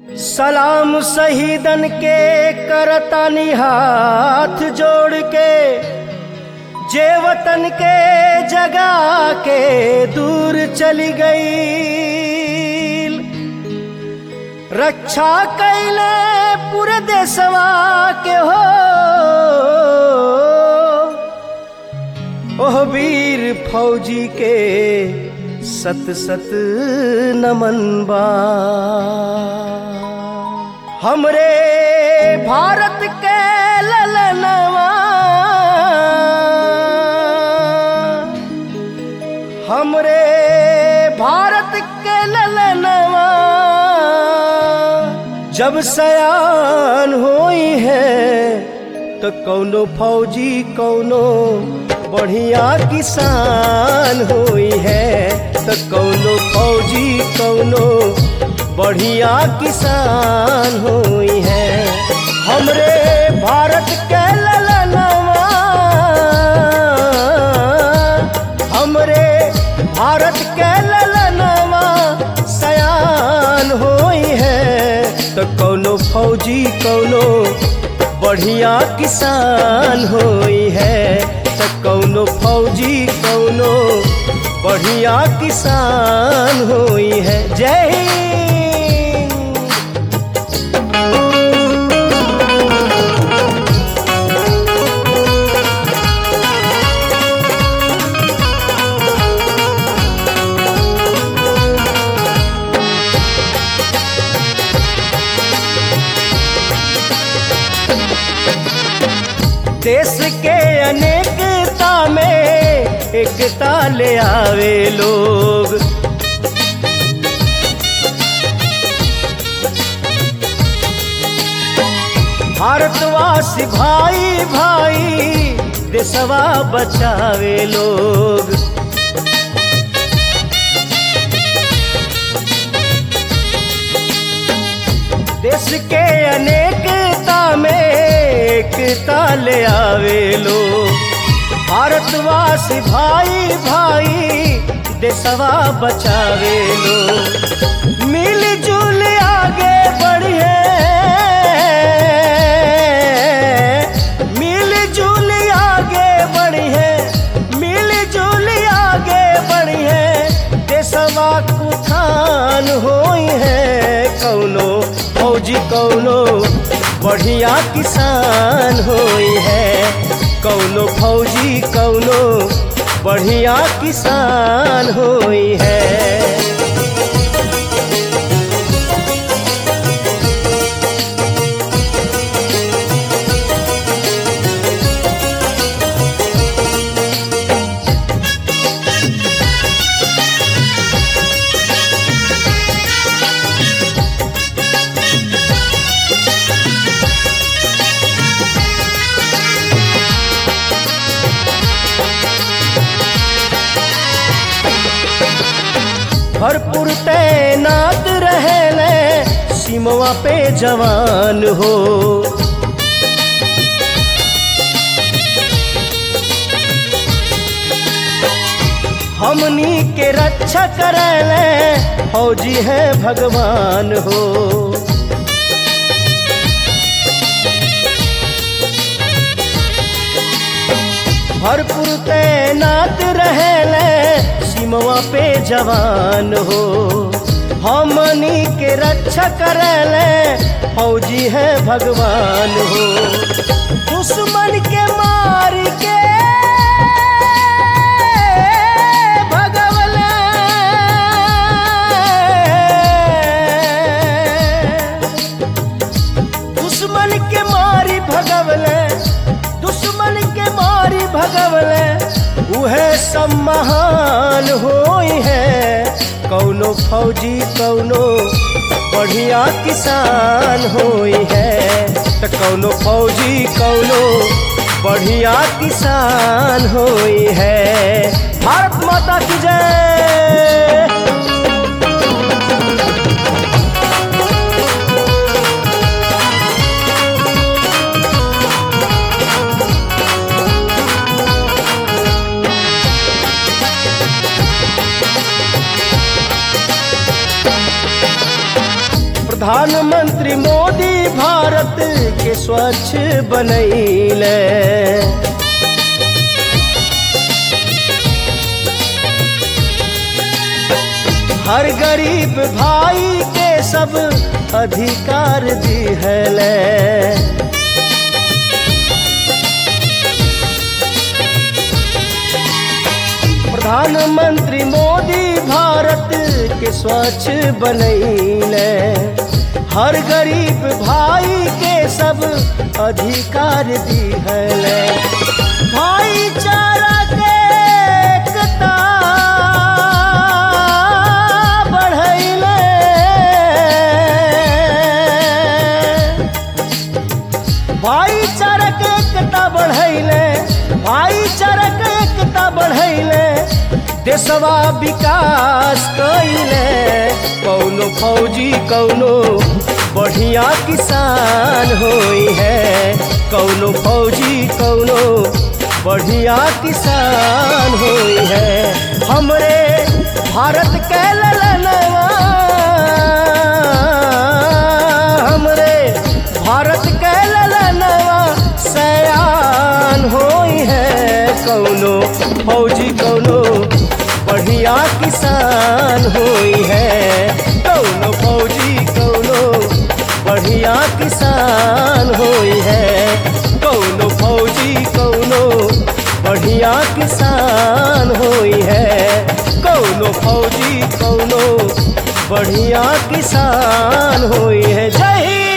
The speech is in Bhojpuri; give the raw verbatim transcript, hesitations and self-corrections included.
सलाम शहीदन के करतानी हाथ जोड़ के, जे वतन के जगा के दूर चली गई। रक्षा कैले पूरे देशवा के हो, ओह वीर फौजी के सत सत नमन बा। हमरे भारत के ललनवा, हमरे भारत के ललनवा जब सयान होई है तो कौनो फौजी कौनो बढ़िया किसान होई है, तो कौनो फौजी कौनो बढ़िया किसान होई है। हमरे भारत के ललनवा, हमरे भारत के ललनवा सयान होई है, तो कौनो फौजी कौनो बढ़िया किसान होई है, तो कौनो फौजी कौनो बढ़िया किसान होई है। जय हिंद। देश के अनेकता में एकता ले आवे लोग, भारतवासी भाई भाई देशवा बचावे लोग। देश के अनेकता में एकता ले आवे लोग, भारतवासी भाई भाई देशवा बचावे लोग। मिल जुल आगे बढ़िए, मिल जुल आगे बढ़िए, मिल जुल आगे बढ़िए, देशवा कुठान होई है। कौनो फौजी कौनो बढ़िया किसान होई है, कौनो फौजी कौनो बढ़िया किसान होई है। भरपूर तैनात रहले सीमवा पे जवान हो, हमनी के रक्षा करले फौजी है भगवान हो। भरपूर तैनात रहले सीमवा पे जवान हो, हमनी के रक्षा करले फौजी है भगवान हो। दुश्मन के मार के भगवले, दुश्मन के मारी भगवले, दुश्मन के मारी भगवले, उहे सब महान होई है। कौनो फौजी कौनो बढ़िया किसान होई है, तो कौनो फौजी कौनो बढ़िया किसान होई है। भारत माता की जय। प्रधानमंत्री मोदी भारत के स्वच्छ बनैले। हर गरीब भाई के सब अधिकार दिहले। प्रधानमंत्री मोदी भारत के स्वच्छ बनैले। हर गरीब भाई के सब अधिकार दिहले। भाईचारा के एकता बढ़ैले। भाईचारा के एकता बढ़ैले। भाईचारा के एकता बढ़ैले। देशवा विकास कइले। कौनो फौजी कौनो बढ़िया किसान होई है। कौनो फौजी कौनो बढ़िया किसान होई है। हमरे भारत के ललनवा, हमरे भारत के ललनवा सयान होई है। कौनो फौजी कौनो बढ़िया किसान होई है। कौनो फौजी कौनो बढ़िया किसान होई है। कौनो फौजी कौनो बढ़िया किसान होई है। कौनो फौजी कौनो बढ़िया किसान होई है। जय हिंद।